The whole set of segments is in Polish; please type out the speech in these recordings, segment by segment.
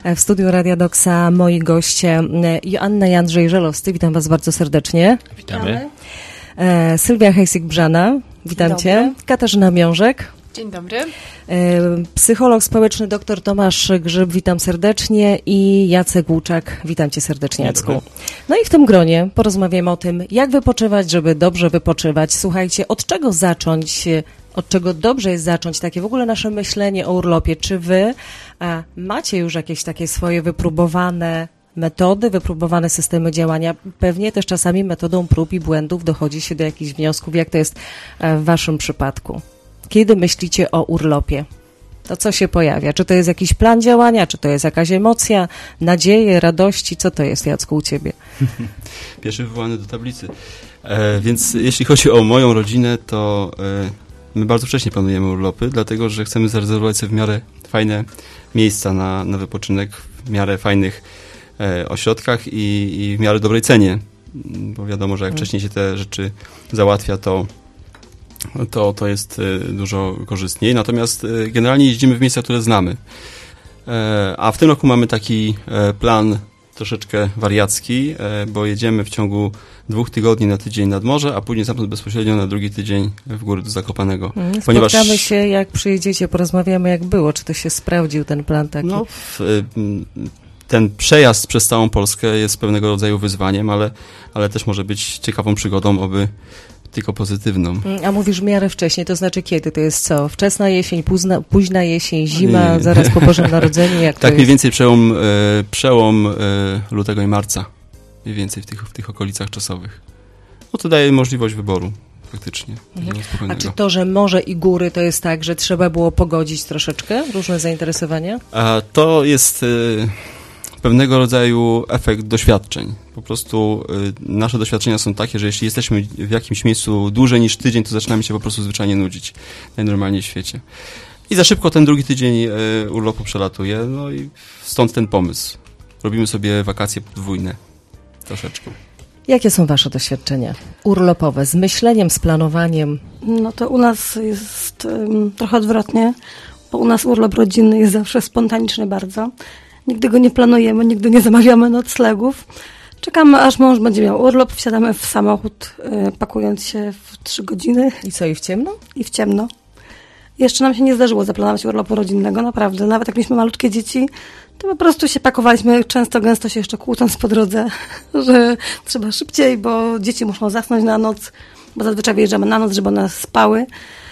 W studiu Radia Doksa moi goście Joanna i Andrzej Żelowscy. Witam Was bardzo serdecznie. Witamy. Sylwia Hejsik-Brzana. Witam Cię. Katarzyna Miążek. Dzień dobry. Psycholog społeczny dr Tomasz Grzyb. Witam serdecznie. I Jacek Łuczak. Witam Cię serdecznie, Jacku. No i w tym gronie porozmawiamy o tym, jak wypoczywać, żeby dobrze wypoczywać. Słuchajcie, od czego zacząć? Od czego dobrze jest zacząć takie w ogóle nasze myślenie o urlopie? Czy wy macie już jakieś takie swoje wypróbowane metody, wypróbowane systemy działania? Pewnie też czasami metodą prób i błędów dochodzi się do jakichś wniosków. Jak to jest w waszym przypadku? Kiedy myślicie o urlopie? To co się pojawia? Czy to jest jakiś plan działania? Czy to jest jakaś emocja, nadzieje, radości? Co to jest, Jacku, u ciebie? Pierwszy wywołany do tablicy. Więc jeśli chodzi o moją rodzinę, to my bardzo wcześnie planujemy urlopy, dlatego że chcemy zarezerwować sobie w miarę fajne miejsca na wypoczynek, w miarę fajnych ośrodkach i w miarę dobrej cenie. Bo wiadomo, że jak wcześniej się te rzeczy załatwia, to jest dużo korzystniej. Natomiast generalnie jeździmy w miejsca, które znamy. A w tym roku mamy taki plan troszeczkę wariacki, bo jedziemy w ciągu 2 tygodni na tydzień nad morze, a później stamtąd bezpośrednio na drugi tydzień w góry do Zakopanego. Spotkamy się, jak przyjedziecie, porozmawiamy, jak było. Czy to się sprawdził, ten plan taki? No, ten przejazd przez całą Polskę jest pewnego rodzaju wyzwaniem, ale też może być ciekawą przygodą, oby tylko pozytywną. A mówisz w miarę wcześniej, to znaczy kiedy? To jest co? Wczesna jesień, późna jesień, zima, nie. Zaraz po Bożym Narodzeniu? Jak tak, mniej więcej przełom lutego i marca. Mniej więcej w tych okolicach czasowych. No to daje możliwość wyboru faktycznie. A czy to, że morze i góry, to jest tak, że trzeba było pogodzić troszeczkę różne zainteresowania? To jest pewnego rodzaju efekt doświadczeń. Po prostu nasze doświadczenia są takie, że jeśli jesteśmy w jakimś miejscu dłużej niż tydzień, to zaczynamy się po prostu zwyczajnie nudzić najnormalniej w świecie. I za szybko ten drugi tydzień urlopu przelatuje, no i stąd ten pomysł. Robimy sobie wakacje podwójne. Troszeczkę. Jakie są wasze doświadczenia urlopowe z myśleniem, z planowaniem? No to u nas jest trochę odwrotnie, bo u nas urlop rodzinny jest zawsze spontaniczny bardzo. Nigdy go nie planujemy, nigdy nie zamawiamy noclegów. Czekamy, aż mąż będzie miał urlop, wsiadamy w samochód, pakując się w 3 godziny. I co, i w ciemno? I w ciemno. Jeszcze nam się nie zdarzyło zaplanować urlopu rodzinnego, naprawdę. Nawet jak mieliśmy malutkie dzieci, to po prostu się pakowaliśmy, gęsto się jeszcze kłócąc po drodze, że trzeba szybciej, bo dzieci muszą zasnąć na noc, bo zazwyczaj wyjeżdżamy na noc, żeby one spały.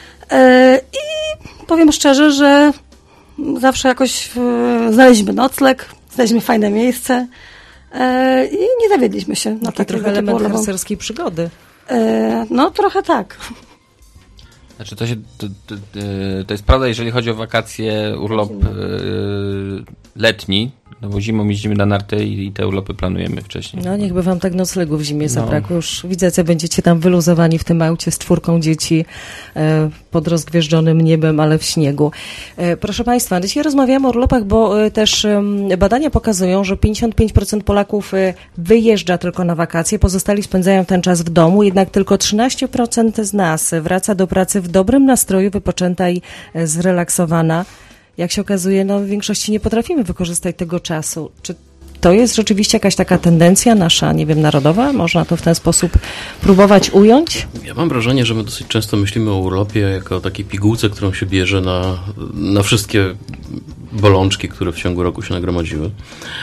I powiem szczerze, że zawsze jakoś znaleźliśmy nocleg, znaleźliśmy fajne miejsce i nie zawiedliśmy się na taki trochę element harcerskiej przygody. No trochę tak. Znaczy to jest prawda, jeżeli chodzi o wakacje, urlop letni, no bo zimą jeździmy na narty i te urlopy planujemy wcześniej. No niechby wam tak noclegu w zimie zabrakło. Już widzę, co będziecie tam wyluzowani w tym aucie z 4 dzieci pod rozgwieżdżonym niebem, ale w śniegu. Proszę Państwa, dzisiaj rozmawiamy o urlopach, bo też badania pokazują, że 55% Polaków wyjeżdża tylko na wakacje, pozostali spędzają ten czas w domu, jednak tylko 13% z nas wraca do pracy w dobrym nastroju, wypoczęta i zrelaksowana. Jak się okazuje, no w większości nie potrafimy wykorzystać tego czasu. Czy to jest rzeczywiście jakaś taka tendencja nasza, nie wiem, narodowa? Można to w ten sposób próbować ująć? Ja mam wrażenie, że my dosyć często myślimy o urlopie jako o takiej pigułce, którą się bierze na wszystkie bolączki, które w ciągu roku się nagromadziły.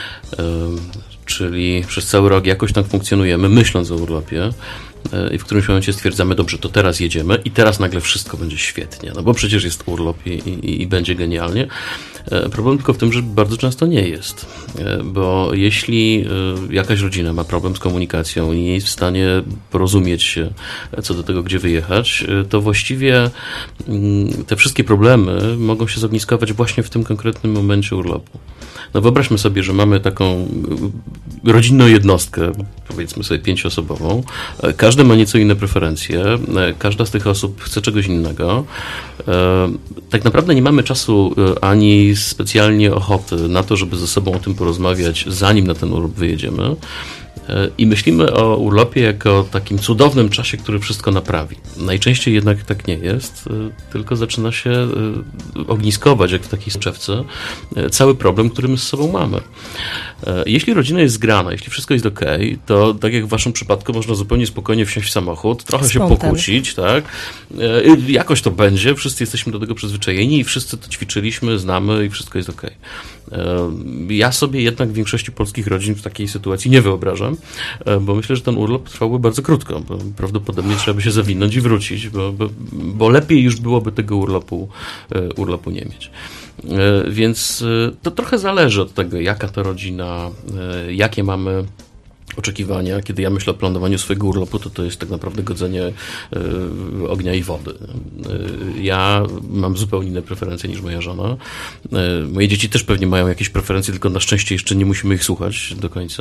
Czyli przez cały rok jakoś tak funkcjonujemy, myśląc o urlopie i w którymś momencie stwierdzamy, dobrze, to teraz jedziemy i teraz nagle wszystko będzie świetnie, no bo przecież jest urlop i będzie genialnie. Problem tylko w tym, że bardzo często nie jest, bo jeśli jakaś rodzina ma problem z komunikacją i nie jest w stanie porozumieć się co do tego, gdzie wyjechać, to właściwie te wszystkie problemy mogą się zogniskować właśnie w tym konkretnym momencie urlopu. No wyobraźmy sobie, że mamy taką rodzinną jednostkę, powiedzmy sobie 5-osobową. Każdy ma nieco inne preferencje, każda z tych osób chce czegoś innego. Tak naprawdę nie mamy czasu ani specjalnie ochoty na to, żeby ze sobą o tym porozmawiać, zanim na ten urlop wyjedziemy. I myślimy o urlopie jako takim cudownym czasie, który wszystko naprawi. Najczęściej jednak tak nie jest, tylko zaczyna się ogniskować, jak w takiej soczewce, cały problem, który my z sobą mamy. Jeśli rodzina jest zgrana, jeśli wszystko jest okej, to tak jak w waszym przypadku można zupełnie spokojnie wsiąść w samochód, trochę się pokłócić, tak? Jakoś to będzie, wszyscy jesteśmy do tego przyzwyczajeni i wszyscy to ćwiczyliśmy, znamy i wszystko jest okej. Ja sobie jednak w większości polskich rodzin w takiej sytuacji nie wyobrażam, bo myślę, że ten urlop trwałby bardzo krótko, bo prawdopodobnie trzeba by się zawinąć i wrócić, bo lepiej już byłoby tego urlopu nie mieć. Więc to trochę zależy od tego, jaka to rodzina, jakie mamy oczekiwania. Kiedy ja myślę o planowaniu swojego urlopu, to jest tak naprawdę godzenie ognia i wody. Ja mam zupełnie inne preferencje niż moja żona. Moje dzieci też pewnie mają jakieś preferencje, tylko na szczęście jeszcze nie musimy ich słuchać do końca.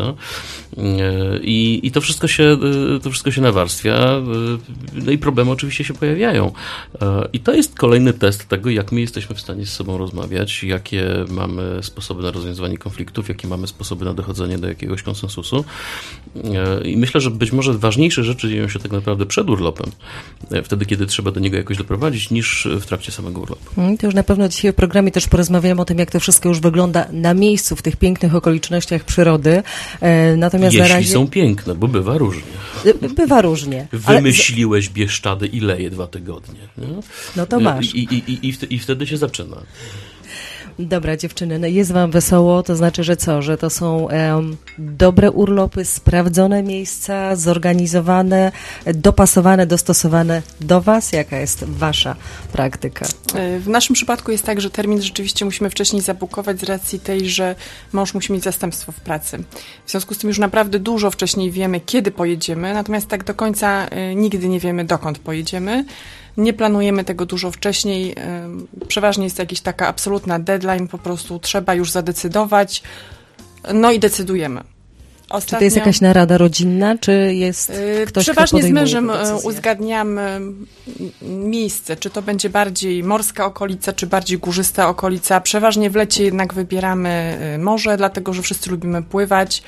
I to wszystko się nawarstwia. No i problemy oczywiście się pojawiają. I to jest kolejny test tego, jak my jesteśmy w stanie z sobą rozmawiać, jakie mamy sposoby na rozwiązywanie konfliktów, jakie mamy sposoby na dochodzenie do jakiegoś konsensusu. I myślę, że być może ważniejsze rzeczy dzieją się tak naprawdę przed urlopem, wtedy, kiedy trzeba do niego jakoś doprowadzić, niż w trakcie samego urlopu. To już na pewno dzisiaj w programie też porozmawiamy o tym, jak to wszystko już wygląda na miejscu, w tych pięknych okolicznościach przyrody. Natomiast jeśli na razie... są piękne, bo bywa różnie. Bywa różnie. Wymyśliłeś Bieszczady i leje 2 tygodnie. Nie? No to masz. I wtedy się zaczyna. Dobra, dziewczyny, no jest wam wesoło, to znaczy, że co? Że to są dobre urlopy, sprawdzone miejsca, zorganizowane, dopasowane, dostosowane do was? Jaka jest wasza praktyka? W naszym przypadku jest tak, że termin rzeczywiście musimy wcześniej zabukować z racji tej, że mąż musi mieć zastępstwo w pracy. W związku z tym już naprawdę dużo wcześniej wiemy, kiedy pojedziemy, natomiast tak do końca nigdy nie wiemy, dokąd pojedziemy. Nie planujemy tego dużo wcześniej. Przeważnie jest jakaś taka absolutna deadline, po prostu trzeba już zadecydować. No i decydujemy. Czy to jest jakaś narada rodzinna, czy jest ktoś, przeważnie kto z mężem decyzję? uzgadniamy miejsce, czy to będzie bardziej morska okolica, czy bardziej górzysta okolica. Przeważnie w lecie jednak wybieramy morze, dlatego że wszyscy lubimy pływać.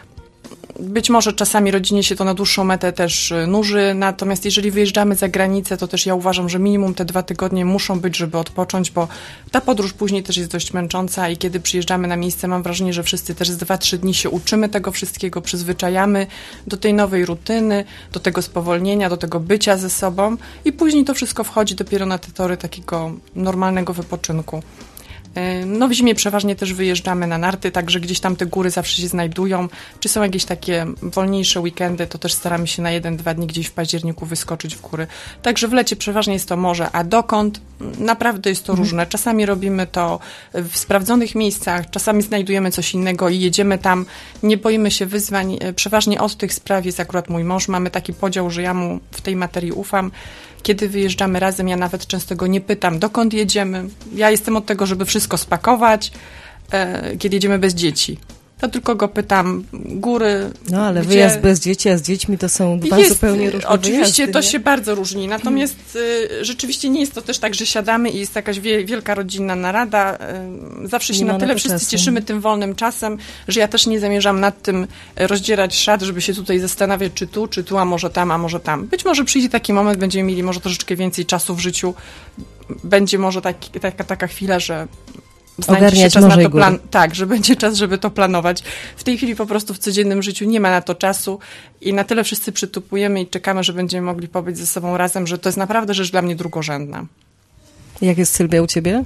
Być może czasami rodzinie się to na dłuższą metę też nuży, natomiast jeżeli wyjeżdżamy za granicę, to też ja uważam, że minimum te 2 tygodnie muszą być, żeby odpocząć, bo ta podróż później też jest dość męcząca i kiedy przyjeżdżamy na miejsce, mam wrażenie, że wszyscy też z 2-3 dni się uczymy tego wszystkiego, przyzwyczajamy do tej nowej rutyny, do tego spowolnienia, do tego bycia ze sobą i później to wszystko wchodzi dopiero na te tory takiego normalnego wypoczynku. No w zimie przeważnie też wyjeżdżamy na narty, także gdzieś tam te góry zawsze się znajdują. Czy są jakieś takie wolniejsze weekendy, to też staramy się na 1-2 dni gdzieś w październiku wyskoczyć w góry. Także w lecie przeważnie jest to morze, a dokąd? Naprawdę jest to różne. Czasami robimy to w sprawdzonych miejscach, czasami znajdujemy coś innego i jedziemy tam. Nie boimy się wyzwań. Przeważnie od tych spraw jest akurat mój mąż. Mamy taki podział, że ja mu w tej materii ufam. Kiedy wyjeżdżamy razem, ja nawet często go nie pytam, dokąd jedziemy. Ja jestem od tego, żeby wszystko spakować, kiedy jedziemy bez dzieci. To tylko go pytam, góry, No ale gdzie... wyjazd bez dzieci, a z dziećmi to są dwa zupełnie różne oczywiście wyjazdy, to nie? się bardzo różni, natomiast rzeczywiście nie jest to też tak, że siadamy i jest jakaś wielka rodzinna narada. Zawsze się na tyle wszyscy cieszymy tym wolnym czasem, że ja też nie zamierzam nad tym rozdzierać szat, żeby się tutaj zastanawiać, czy tu, a może tam, a może tam. Być może przyjdzie taki moment, będziemy mieli może troszeczkę więcej czasu w życiu, będzie może taka chwila, że znajdzie się czas na to tak, że będzie czas, żeby to planować. W tej chwili po prostu w codziennym życiu nie ma na to czasu i na tyle wszyscy przytupujemy i czekamy, że będziemy mogli pobyć ze sobą razem, że to jest naprawdę rzecz dla mnie drugorzędna. Jak jest, Sylwia, u ciebie?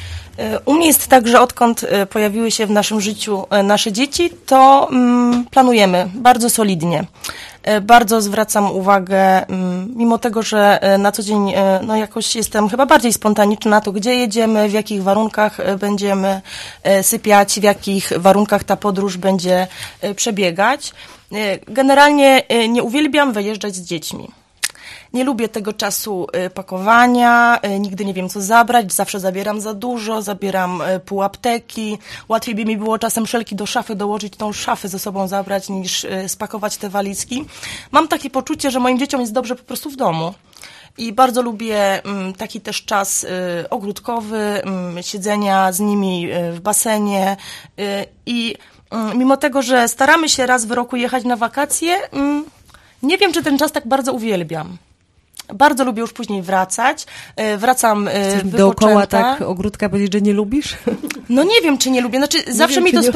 U mnie jest tak, że odkąd pojawiły się w naszym życiu nasze dzieci, to planujemy bardzo solidnie. Bardzo zwracam uwagę, mimo tego, że na co dzień no jakoś jestem chyba bardziej spontaniczna na to, gdzie jedziemy, w jakich warunkach będziemy sypiać, w jakich warunkach ta podróż będzie przebiegać. Generalnie nie uwielbiam wyjeżdżać z dziećmi. Nie lubię tego czasu pakowania, nigdy nie wiem, co zabrać, zawsze zabieram za dużo, zabieram pół apteki. Łatwiej by mi było czasem szelki do szafy dołożyć, tą szafę ze sobą zabrać, niż spakować te walizki. Mam takie poczucie, że moim dzieciom jest dobrze po prostu w domu. I bardzo lubię taki też czas ogródkowy, siedzenia z nimi w basenie i mimo tego, że staramy się raz w roku jechać na wakacje, nie wiem, czy ten czas tak bardzo uwielbiam. Bardzo lubię już później wracać. Wracam wypoczęta. Dookoła tak ogródka powiedzieć, że nie lubisz? No nie wiem, czy nie lubię. Znaczy, zawsze mi to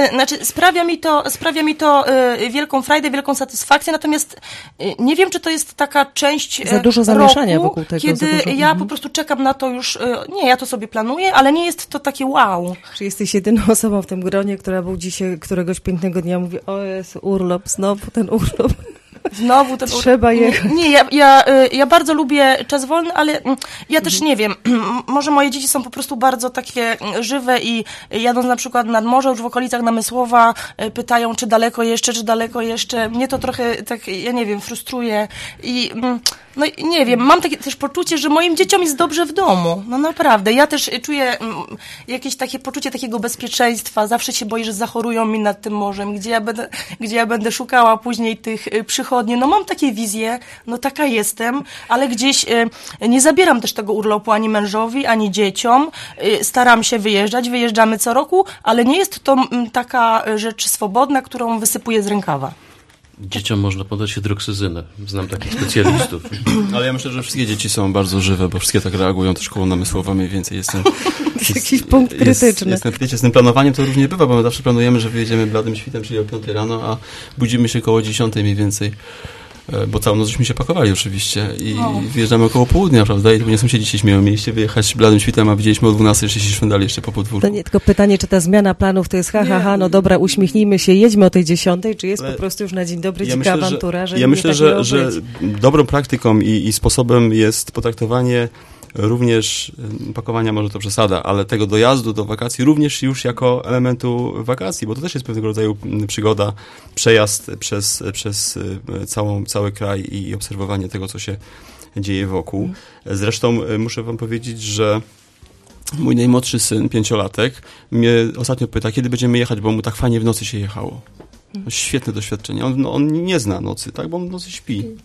sprawia mi to wielką frajdę, wielką satysfakcję, natomiast nie wiem, czy to jest taka część za dużo zamieszania roku, wokół tego. kiedy ja po prostu czekam na to już, ja to sobie planuję, ale nie jest to takie wow. Czy jesteś jedyną osobą w tym gronie, która był dzisiaj któregoś pięknego dnia mówi, o jest urlop, znowu ten urlop. Znowu ten Trzeba jechać. Nie, ja bardzo lubię czas wolny, ale ja też nie wiem, może moje dzieci są po prostu bardzo takie żywe i jadąc na przykład nad morze, już w okolicach Namysłowa, pytają, czy daleko jeszcze. Mnie to trochę tak, ja nie wiem, frustruje i no nie wiem, mam takie też poczucie, że moim dzieciom jest dobrze w domu. No naprawdę, ja też czuję jakieś takie poczucie takiego bezpieczeństwa, zawsze się boję, że zachorują mi nad tym morzem, gdzie ja będę szukała później tych przychodni. No mam takie wizje, no taka jestem, ale gdzieś nie zabieram też tego urlopu ani mężowi, ani dzieciom. Staram się wyjeżdżamy co roku, ale nie jest to taka rzecz swobodna, którą wysypuję z rękawa. Dzieciom można podać hydroksyzynę. Znam takich specjalistów. Ale ja myślę, że wszystkie dzieci są bardzo żywe, bo wszystkie tak reagują też koło Namysłowa mniej więcej. Jest jakiś punkt krytyczny. Z tym planowaniem to również bywa, bo my zawsze planujemy, że wyjedziemy bladym świtem, czyli o 5 rano, a budzimy się koło 10 mniej więcej. Bo całą noc żeśmy się pakowali oczywiście i wyjeżdżamy około południa, prawda? I nie sąsiedzi się śmieją. Mieliście wyjechać bladym świtem, a widzieliśmy o 12, jeszcze się szwendali jeszcze po podwórku. To nie tylko pytanie, czy ta zmiana planów to jest no dobra, uśmiechnijmy się, jedźmy o tej 10, czy jest po prostu już na dzień dobry dzika awantura, że ja myślę, że dobrą praktyką i sposobem jest potraktowanie również pakowania, może to przesada, ale tego dojazdu do wakacji również już jako elementu wakacji, bo to też jest pewnego rodzaju przygoda, przejazd przez cały kraj i obserwowanie tego, co się dzieje wokół. Zresztą muszę wam powiedzieć, że mój najmłodszy syn, 5-latek, mnie ostatnio pyta, kiedy będziemy jechać, bo mu tak fajnie w nocy się jechało. Świetne doświadczenie. On nie zna nocy, tak, bo on w nocy śpi.